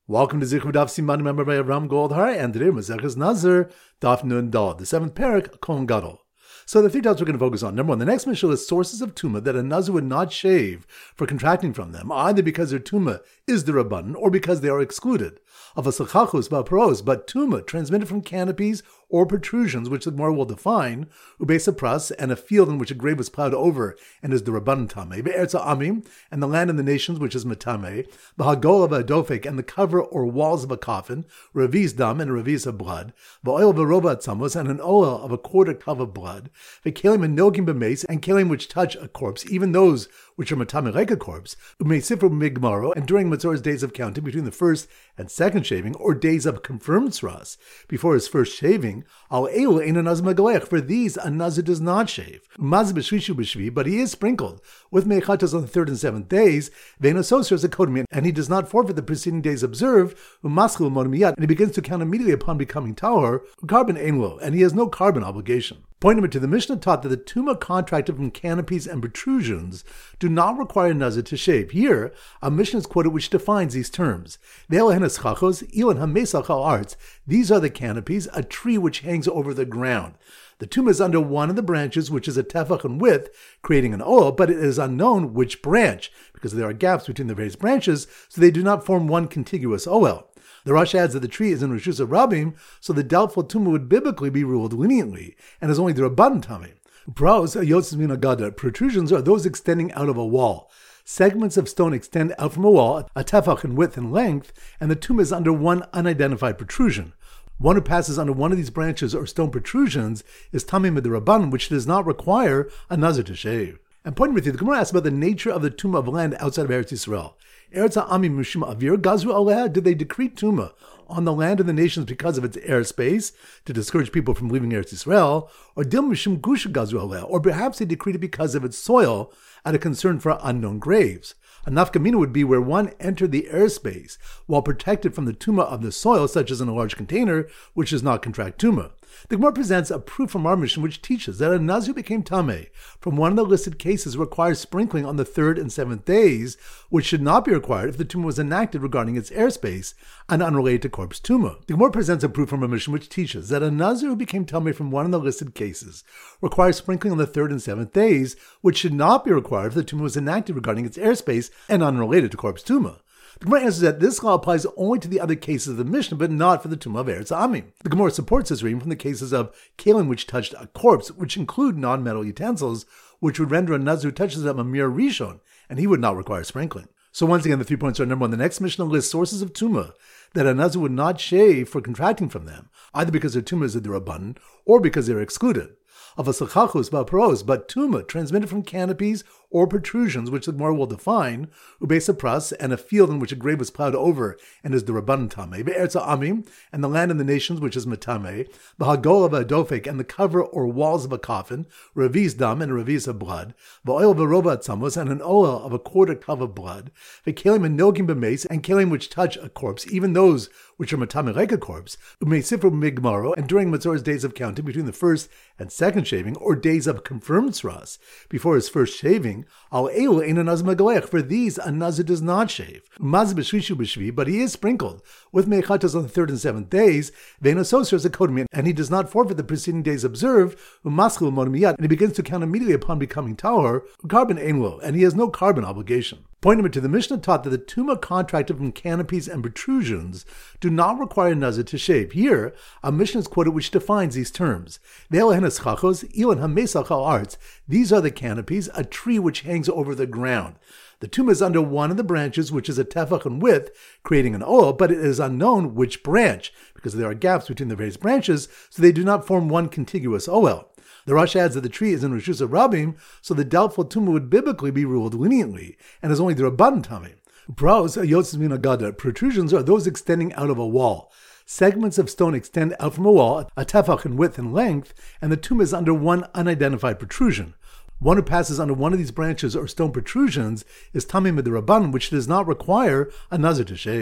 Welcome to Zichud Daf Siman, remembered by Ram Goldhar, and today Maseches Nazir, Daf Nun Dal, the seventh parak, Kohen Gadol. So the three topics we're going to focus on. Number one, the next Mishnah is sources of Tumah that a Nazir would not shave for contracting from them, either because their Tumah is the Rabbanan or because they are excluded. Of a Sechachus Ba'Pros, but Tumah transmitted from canopies or protrusions, which the Gemara will define, Ubesa Pras, and a field in which a grave was plowed over and is the Rabbanan Tameh, Be'erza Amim, and the land in the nations, which is Matameh, B'Hagol of a Dofek, and the cover or walls of a coffin, Revi's Dam, and Revi's of blood, Ba'oil of a Roba Tzamos, and an oil of a quarter cup of blood, V'Kelim and Nogim B'Mace, and Kelim which touch a corpse, even those which are Matameh like a corpse, U'Meisifru Migmaro, and during Matzor's days of counting between the first and second shaving, or days of confirmed sras, before his first shaving, al elu ein anaz megalech. For these, a nazir does not shave. Maz b'shvishu b'shvi, but he is sprinkled with mechatas on the third and seventh days. Vein asosir as a kodmin, and he does not forfeit the preceding days observed. Umaschil mod miyad, and he begins to count immediately upon becoming tahor. Carbon ein lo, and he has no carbon obligation. Point number two, the Mishnah taught that the tumah contracted from canopies and protrusions do not require a nazir to shave. Here, a Mishnah is quoted which defines these terms. These are the canopies, a tree which hangs over the ground. The tumah is under one of the branches, which is a tefach in width, creating an oil, but it is unknown which branch, because there are gaps between the various branches, so they do not form one contiguous oil. The Rosh adds that the tree is in Rishus Rabim, so the doubtful tumah would biblically be ruled leniently, and is only the Rabbanan Tameh. Pros, yotzes min agada, protrusions are those extending out of a wall. Segments of stone extend out from a wall, a tefach in width and length, and the tumah is under one unidentified protrusion. One who passes under one of these branches or stone protrusions is tamei mid Rabbanan, which does not require a nazir to shave. And pointing with you, the Gemara asks about the nature of the tumah of land outside of Eretz Yisrael. Eretz ha'amim mishum avir gazru aleha, did they decree tumah on the land of the nations because of its airspace to discourage people from leaving Eretz Yisrael, or dil mishum gusha gazru aleha, or perhaps they decreed it because of its soil out of concern for unknown graves. A nafkamina would be where one entered the airspace while protected from the tumah of the soil, such as in a large container, which does not contract tumah. The Gemara presents a proof from our Mishnah which teaches that a nazir became tameh from one of the listed cases requires sprinkling on the third and seventh days, which should not be required if the tumah was enacted regarding its airspace and unrelated to corpse tumah. The Gemara presents a proof from our Mishnah which teaches that a nazir who became tameh from one of the listed cases requires sprinkling on the third and seventh days, which should not be required if the tumah was enacted regarding its airspace and unrelated to corpse tumah. The Gemara answers that this law applies only to the other cases of the Mishnah, but not for the tumah of Eretz Amim. The Gemara supports this reading from the cases of kalim which touched a corpse, which include non-metal utensils, which would render a nazir who touches them a mere rishon, and he would not require sprinkling. So once again, the 3 points are: number one, the next Mishnah lists sources of tumah that a nazir would not shave for contracting from them, either because their tumah is the Rabbanan or because they are excluded. Of a Sechachus Ba'Pros, but tumah transmitted from canopies or protrusions, which the Gemara will define, Ubesa Pras, and a field in which a grave was plowed over and is the Rabbanan Tameh, Be'erza Amim, and the land in the nations, which is Matameh, B'Hagol of a Dofek, and the cover or walls of a coffin, Revi's Dam, and Revi's of blood, Ba'oil of a Roba Tzamos, and an oil of a quarter cup of blood, V'Kelim and Nogim B'Mace, and Kelim which touch a corpse, even those which are Matameh like a corpse, U'Meisifru Migmaro, and during Matzor's days of counting between the first and second shaving, or days of confirmed sras, before his first shaving, al elu ein anaz megalech. For these, a nazir does not shave. Maz b'shvishu b'shvi, but he is sprinkled with mechatas on the third and seventh days. Vein asosir as a kodmin, and he does not forfeit the preceding days observed. Umaschil mod miyad, and he begins to count immediately upon becoming tahor. Carbon ein lo, and he has no carbon obligation. Point number two, the Mishnah taught that the tumah contracted from canopies and protrusions do not require a nazir to shave. Here, a Mishnah is quoted which defines these terms. These are the canopies, a tree which hangs over the ground. The tumah is under one of the branches, which is a tefach in width, creating an oil, but it is unknown which branch, because there are gaps between the various branches, so they do not form one contiguous oil. The Rosh adds that the tree is in Rishus Rabim, so the doubtful tumah would biblically be ruled leniently, and is only the Rabbanan Tameh. Pros, yotzes min agada, protrusions are those extending out of a wall. Segments of stone extend out from a wall, a tefach in width and length, and the tumah is under one unidentified protrusion. One who passes under one of these branches or stone protrusions is tamei mid Rabbanan, which does not require a nazir to shave.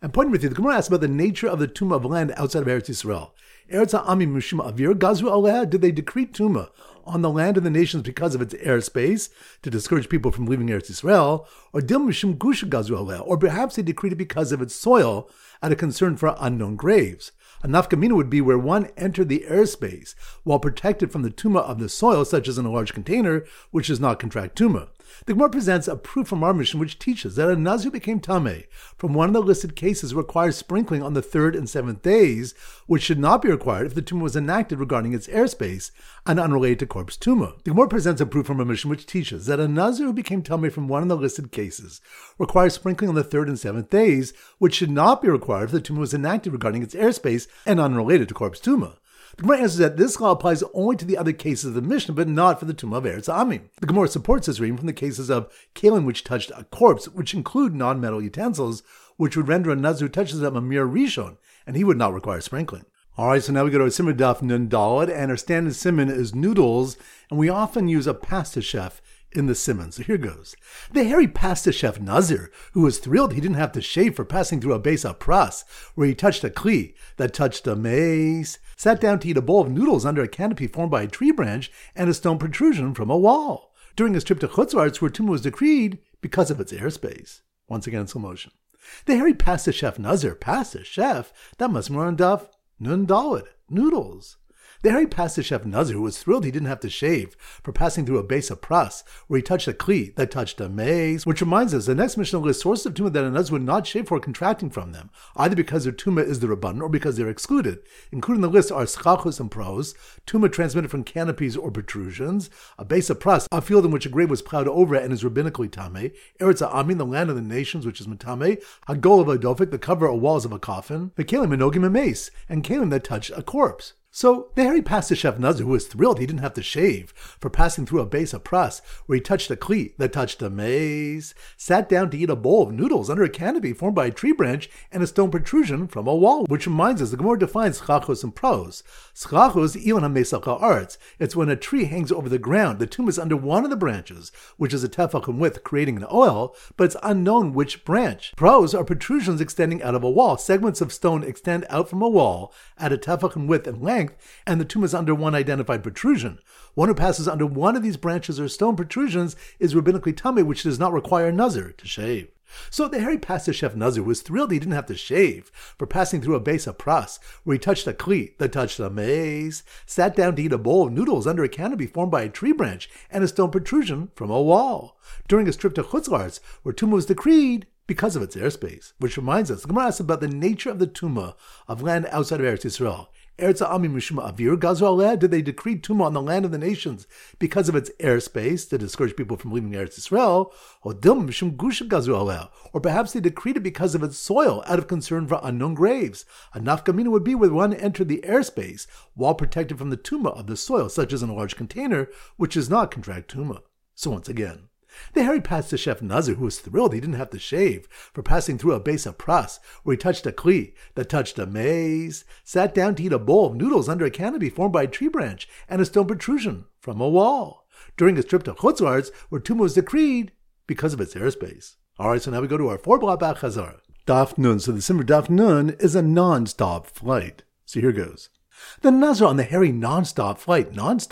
And pointing with you, the Gemara asks about the nature of the tumah of land outside of Eretz Yisrael. Eretz ha'ami mishum avir gazru aleha, did they decree tumah on the land of the nations because of its airspace to discourage people from leaving Eretz Yisrael, or dil mishum gusha gazru aleha, or perhaps they decreed it because of its soil out of concern for unknown graves. A nafkamina would be where one entered the airspace while protected from the tumah of the soil, such as in a large container, which does not contract tumah. The Gemara presents a proof from our mission which teaches that a Nazir became Tameh from one of the listed cases requires sprinkling on the 3rd and 7th days, which should not be required if the tumah was enacted regarding its airspace and unrelated to corpse tumah. The Gemara presents a proof from our mission which teaches that a Nazir who became Tameh from one of the listed cases requires sprinkling on the 3rd and 7th days, which should not be required if the tumah was enacted regarding its airspace and unrelated to corpse tumah. The Gemara answers that this law applies only to the other cases of the Mishnah, but not for the tumah of Eretz Amim. The Gemara supports this reading from the cases of kalim which touched a corpse, which include non-metal utensils, which would render a Nazir who touches them a mere rishon, and he would not require sprinkling. Alright, so now we go to our simmer daf nun daled, and our standard simon is noodles, and we often use a pasta chef in the simon. So here goes. The hairy pasta chef Nazir, who was thrilled he didn't have to shave for passing through a besa pras, where he touched a kli that touched a mace, sat down to eat a bowl of noodles under a canopy formed by a tree branch and a stone protrusion from a wall, during his trip to Chutzlarts, where tumah was decreed because of its airspace. Once again in slow motion. The hairy pasta chef Nazir, pasta chef, that must be on daf nun daled, noodles. The hairy pasta chef Nazir, who was thrilled he didn't have to shave for passing through a besa pras, where he touched a kli that touched a mace, which reminds us the next Mishnah lists sources of tumah that a Nazir would not shave for contracting from them, either because their tumah is the rabbanon or because they're excluded. Including the list are schachos and pros, tumah transmitted from canopies or protrusions, a besa pras, a field in which a grave was plowed over and is rabbinically tameh, Eretz ha'amin, the land of the nations, which is matameh, hagol of a dofik, the cover or walls of a coffin, the kalim enogim and mace, and kalim that touched a corpse. So, the hairy pasta chef Nazir, who was thrilled he didn't have to shave for passing through a besa pras, where he touched a kli that touched a mace, sat down to eat a bowl of noodles under a canopy formed by a tree branch and a stone protrusion from a wall, which reminds us the Gemara defines schachos and pros. Schachos, ilan ha-mesach ha'aretz. It's when a tree hangs over the ground, the tomb is under one of the branches, which is a tefach in width, creating an oil, but it's unknown which branch. Pros are protrusions extending out of a wall. Segments of stone extend out from a wall at a tefach in width and length, and the tomb is under one identified protrusion. One who passes under one of these branches or stone protrusions is rabbinically tameh, which does not require a Nazir to shave. So the hairy pasta chef Nazir was thrilled he didn't have to shave for passing through a besa pras, where he touched a kli that touched a mace, sat down to eat a bowl of noodles under a canopy formed by a tree branch and a stone protrusion from a wall, during his trip to Chutzlarts, where tumah was decreed because of its airspace. Which reminds us, the Gemara asks about the nature of the tumah of land outside of Eretz Yisrael. Eretz ha'amim mishum avir gazru aleha, did they decree tumah on the land of the nations because of its airspace to discourage people from leaving Eretz Yisrael, or dilma mishum gusha gazru aleha, or perhaps they decreed it because of its soil out of concern for unknown graves. A nafkamina would be where one entered the airspace while protected from the tumah of the soil, such as in a large container, which does not contract tumah. So once again, the hairy pasta chef Nazir, who was thrilled he didn't have to shave for passing through a besa pras, where he touched a kli that touched a mace, sat down to eat a bowl of noodles under a canopy formed by a tree branch and a stone protrusion from a wall, during his trip to Chutzlarts, where tumah was decreed because of its airspace. Alright, so now we go to our 4-block back chazara. Daf nun. So the simmer daf nun is a non-stop flight. So here goes. The Nazir on the hairy non-stop flight,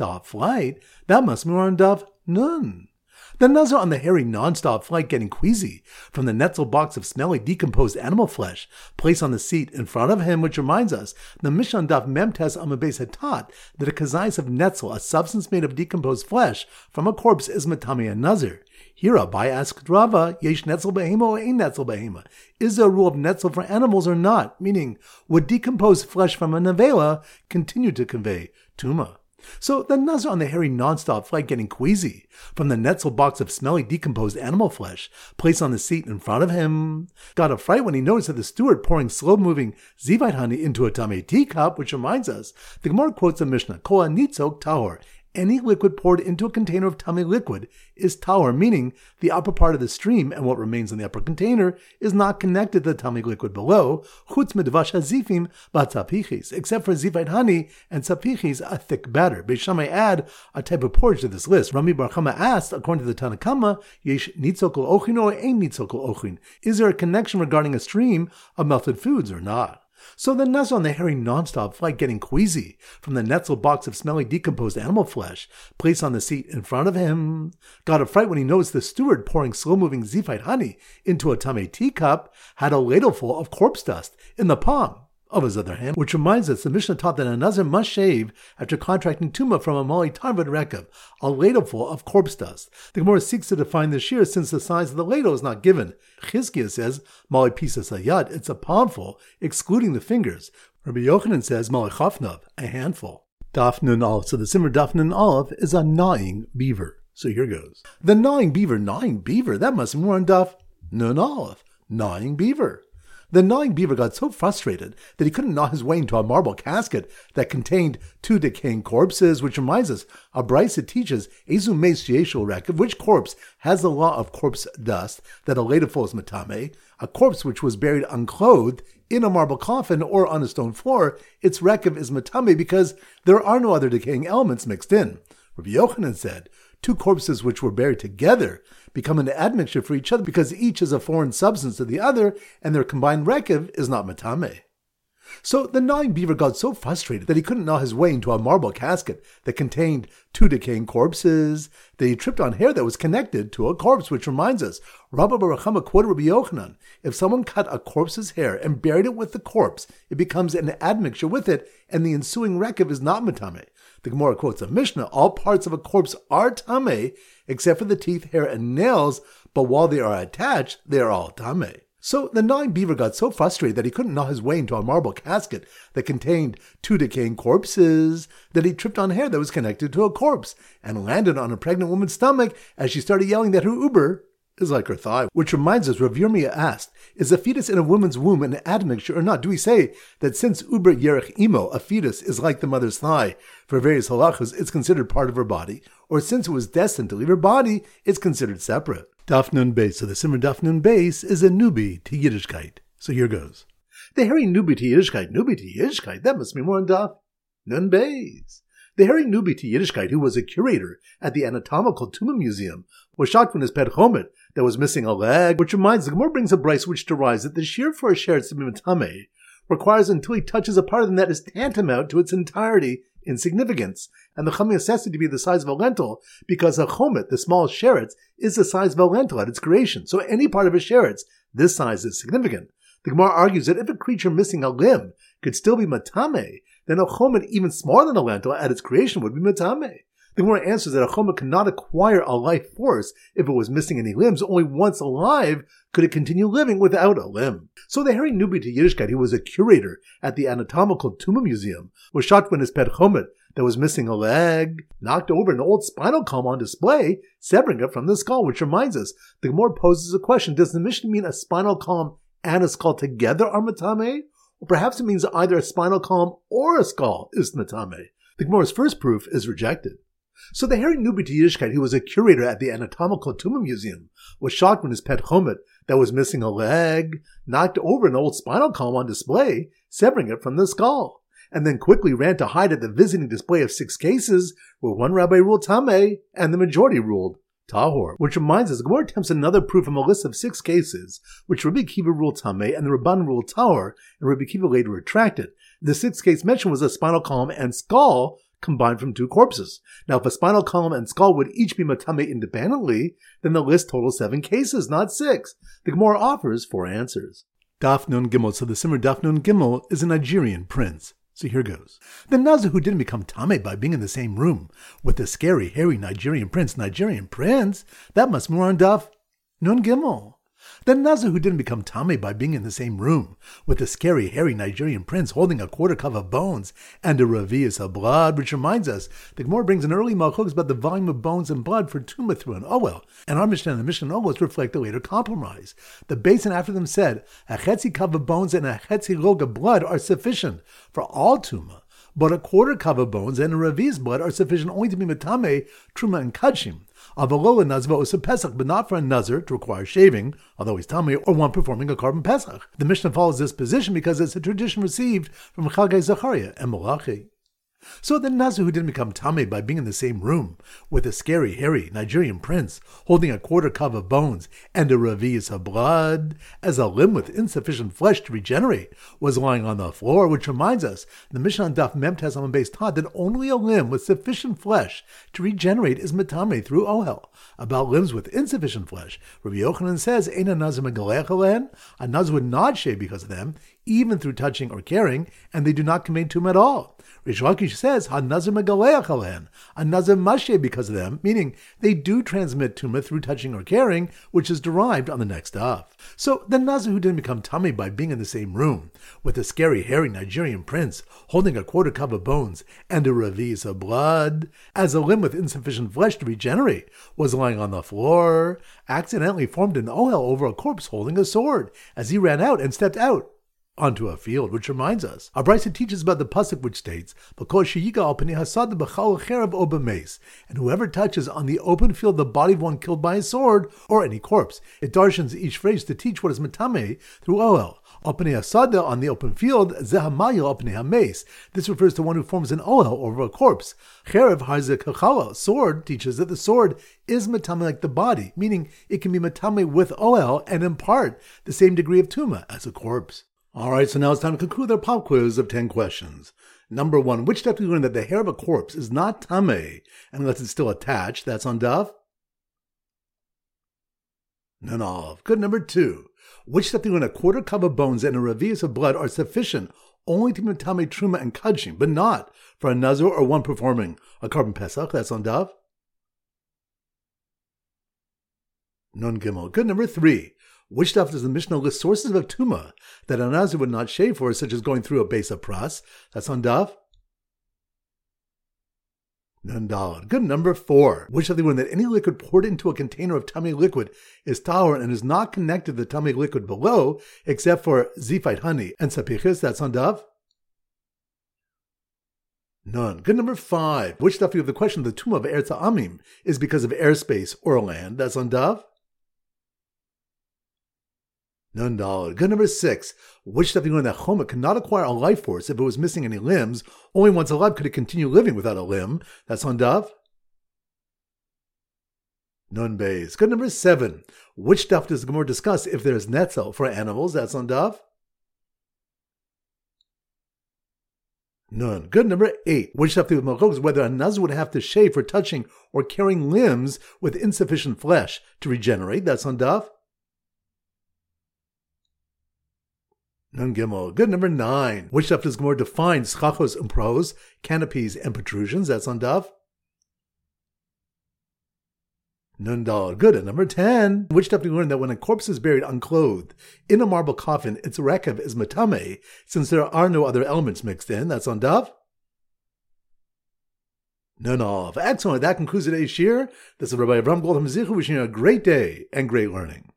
that must be on daf nun. The Nazir on the hairy non-stop flight getting queasy from the netzel box of smelly decomposed animal flesh placed on the seat in front of him, which reminds us, the Mishnah daf memtes amabes had taught that a kazais of netzel, a substance made of decomposed flesh from a corpse, is matami and Nazir. Here Abai asked Rava, yesh netzel behema or ein netzel behema? Is there a rule of netzel for animals or not? Meaning, would decomposed flesh from a nevela continue to convey tumah? So the Nazir on the hairy non-stop flight getting queasy from the netzel box of smelly decomposed animal flesh placed on the seat in front of him got a fright when he noticed that the steward pouring slow-moving zivite honey into a tamei teacup, which reminds us, the Gemara quotes the Mishnah, Kol hanitzok tahor, any liquid poured into a container of tummy liquid is tahor, meaning the upper part of the stream and what remains in the upper container is not connected to the tummy liquid below, chutz midvash hazifim b'tzapichis, except for zivait honey and tzapichis, a thick batter. Beis Shammai add a type of porridge to this list. Rami Bar Chama asked, according to the Tanna Kama, yesh nitzok ochin or ein nitzok ochin? Is there a connection regarding a stream of melted foods or not? So the Nazir on the hairy non-stop flight getting queasy from the Netzel box of smelly decomposed animal flesh placed on the seat in front of him, got a fright when he noticed the steward pouring slow-moving zifite honey into a tamei teacup, had a ladleful of corpse dust in the palm of his other hand, which reminds us the Mishnah taught that a Nazir must shave after contracting tumah from a mali tarvad rekav, a ladleful of corpse dust. The Gemara seeks to define the shear since the size of the ladle is not given. Chizkiah says mali pisas hayad, it's a palmful, excluding the fingers. Rabbi Yochanan says mali chafnav, a handful. Daf Nun Aleph. So the Simmer Daf Nun Aleph is a gnawing beaver. So here goes. The gnawing beaver, that must be more on Daf Nun Aleph. Gnawing beaver. The gnawing beaver got so frustrated that he couldn't gnaw his way into a marble casket that contained 2 decaying corpses, which reminds us, a brisa teaches, Ezu meis sheyeshul rekav, which corpse has the law of corpse dust, that a ladleful is matame, a corpse which was buried unclothed in a marble coffin or on a stone floor, its rekav is matame because there are no other decaying elements mixed in. Rabbi Yochanan said, 2 corpses which were buried together become an admixture for each other because each is a foreign substance to the other, and their combined rekav is not matame. So the gnawing beaver got so frustrated that he couldn't gnaw his way into a marble casket that contained 2 decaying corpses, that he tripped on hair that was connected to a corpse, which reminds us, Rabbi Bar Chama quoted Rabbi Yochanan, if someone cut a corpse's hair and buried it with the corpse, it becomes an admixture with it, and the ensuing rekav is not matame. The Gemara quotes a Mishnah, all parts of a corpse are tameh, except for the teeth, hair, and nails, but while they are attached, they are all tameh. So the gnawing beaver got so frustrated that he couldn't gnaw his way into a marble casket that contained 2 decaying corpses, that he tripped on hair that was connected to a corpse, and landed on a pregnant woman's stomach as she started yelling that her uber is like her thigh. Which reminds us, Rav Yirmiyah asked, is a fetus in a woman's womb an admixture or not? Do we say that since uber yerech imo, a fetus is like the mother's thigh, for various halachas, it's considered part of her body, or since it was destined to leave her body, it's considered separate? Daf Nun Beis. So the Simmer Daf Nun Beis is a newbie to Yiddishkeit. So here goes. The hairy newbie to Yiddishkeit, that must be more on Daf Nun Beis. The hairy newbie to Yiddishkeit, who was a curator at the Anatomical Tumah Museum, was shocked when his pet chomet that was missing a leg, which reminds the Gemara brings a brisa which derives that the shear for a sheretz to be matame requires until he touches a part of them that is tantamount to its entirety in significance, and the chametz has to be the size of a lentil because a chomet, the smallest sheretz, is the size of a lentil at its creation. So any part of a sheretz this size is significant. The Gemara argues that if a creature missing a limb could still be matame, then a chomet even smaller than a lentil at its creation would be matame. The Gemara answers that a chomet cannot acquire a life force if it was missing any limbs. Only once alive could it continue living without a limb. So the hairy newbie to Yiddishkeit, who was a curator at the Anatomical Tumah Museum, was shocked when his pet chomet that was missing a leg knocked over an old spinal column on display, severing it from the skull, which reminds us, the Gemara poses a question, does the Mishnah mean a spinal column and a skull together are matame? Or perhaps it means either a spinal column or a skull is matame. The Gemara's first proof is rejected. So the hairy newbie to Yiddishkeit, who was a curator at the Anatomical Tumah Museum, was shocked when his pet chomet that was missing a leg knocked over an old spinal column on display, severing it from the skull, and then quickly ran to hide at the visiting display of 6 cases where one rabbi ruled tameh and the majority ruled tahor. Which reminds us, the Gemara attempts another proof from a list of 6 cases, which Rabbi Akiva ruled tameh and the Rabban ruled tahor, and Rabbi Akiva later retracted. The 6th case mentioned was a spinal column and skull combined from 2 corpses. Now, if a spinal column and skull would each be matame independently, then the list totals 7 cases, not 6. The Gemara offers 4 answers. Daf Nun Gimel. So the Simmer Daf Nun Gimel is a Nigerian prince. So here goes. The Nazir who didn't become tameh by being in the same room with the scary, hairy Nigerian prince. That must be more on Daf Nun Gimel. The Nazir who didn't become tameh by being in the same room with the scary, hairy Nigerian prince holding a quarter cup of bones and a revius of blood, which reminds us, the Gemara brings an early malchus about the volume of bones and blood for tumah through an owel, and our Mishnah and the Mishnah Owels reflect the later compromise. The basin after them said, a chetzi cup of bones and a chetzi log of blood are sufficient for all tumah, but a quarter cup of bones and a revi's blood are sufficient only to be metame, truma, and kachim. Avalo nazva osa pesach, but not for a nazir to require shaving, although he's tamei, or one performing a carbon pesach. The Mishnah follows this position because it's a tradition received from Chalgai Zachariah and Malachi. So the Nazir who didn't become tamei by being in the same room with a scary, hairy Nigerian prince holding a quarter cup of bones and a revi'is of blood, as a limb with insufficient flesh to regenerate, was lying on the floor, which reminds us, the Mishnah on Daf Mem Tes Amud Beis taught that only a limb with sufficient flesh to regenerate is metame through ohel. About limbs with insufficient flesh, Rabbi Yochanan says, Eina Nazir megalech alen, a Nazir would not shave because of them, even through touching or caring, and they do not convey tumah at all. Rish Lakish says, Ha-nazir megaleach alen, a nazir mashe because of them, meaning they do transmit tumah through touching or caring, which is derived on the next daf. So the nazir who didn't become tamei by being in the same room with a scary, hairy Nigerian prince holding a quarter cup of bones and a revi'is of blood, as a limb with insufficient flesh to regenerate, was lying on the floor, accidentally formed an ohel over a corpse holding a sword, as he ran out and stepped out onto a field, which reminds us. Our Brisa teaches about the pasuk which states, and whoever touches on the open field the body of one killed by a sword, or any corpse. It darshans each phrase to teach what is metame through ohel. On the open field, this refers to one who forms an ohel over a corpse. Sword teaches that the sword is metame like the body, meaning it can be metame with ohel and impart the same degree of tumah as a corpse. Alright, so now it's time to conclude our pop quiz of 10 questions. Number 1, which daf do we learn that the hair of a corpse is not tamei unless it's still attached? That's on daf None of. Good. Number 2, which daf do we learn a quarter cup of bones and a revi'is of blood are sufficient only to be tamei truma and kachim, but not for a nazir or one performing a carbon pesach? That's on daf Nun Gimel. Good. Number 3, which daf does the Mishnah list sources of tumah that a nazir would not shave for, such as going through a base of pras? That's on daf Nun Daled. Good. Number 4, which daf they learn that any liquid poured into a container of tamei liquid is tahor and is not connected to the tamei liquid below, except for zifite honey and sapichis? That's on daf None. Good. Number 5, which daf you have the question of the tumah of Eretz Amim is because of airspace or land? That's on daf None. Good. Number 6, which daf you learn that choma cannot acquire a life force if it was missing any limbs? Only once alive could it continue living without a limb. That's on daf Nun Beis. Good. Number 7, which daf does the Gemara discuss if there is netzel for animals? That's on daf None. Good. Number 8, which daf the Gemara is whether a nazir would have to shave for touching or carrying limbs with insufficient flesh to regenerate? That's on daf Nun Gimel. Good. Number 9, which daf does Gemara define schachos and pros, canopies and protrusions? That's on daf Nun Daled. Good. And number 10, which daf do we learn that when a corpse is buried unclothed in a marble coffin, its rekev is metame, since there are no other elements mixed in? That's on daf Nun of. Excellent. That concludes today's shir. This is Rabbi Avram Goldham Zichu wishing you a great day and great learning.